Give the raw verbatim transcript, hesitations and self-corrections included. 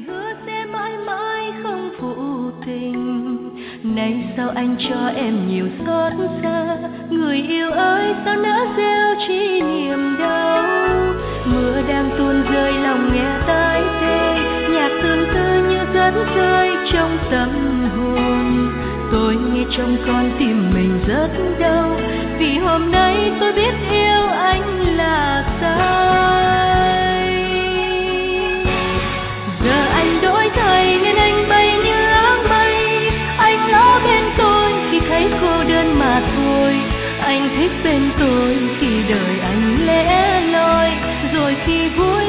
người hứa sẽ mãi mãi không phụ tình. Nay sao anh cho em nhiều xót xa, người yêu ơi sao nỡ gieo chi niềm đau. Mưa đang tuôn rơi lòng nghe tai tê, nhạc tương tư như dẫn rơi trong tâm hồn. Tôi nghe trong con tim mình rất đau, vì hôm nay tôi biết yêu anh là sai. Giờ anh đổi thay nên anh bay như áng mây, anh ở bên tôi khi thấy cô đơn mà thôi. Anh thích bên tôi khi đời anh lẻ loi, rồi khi vui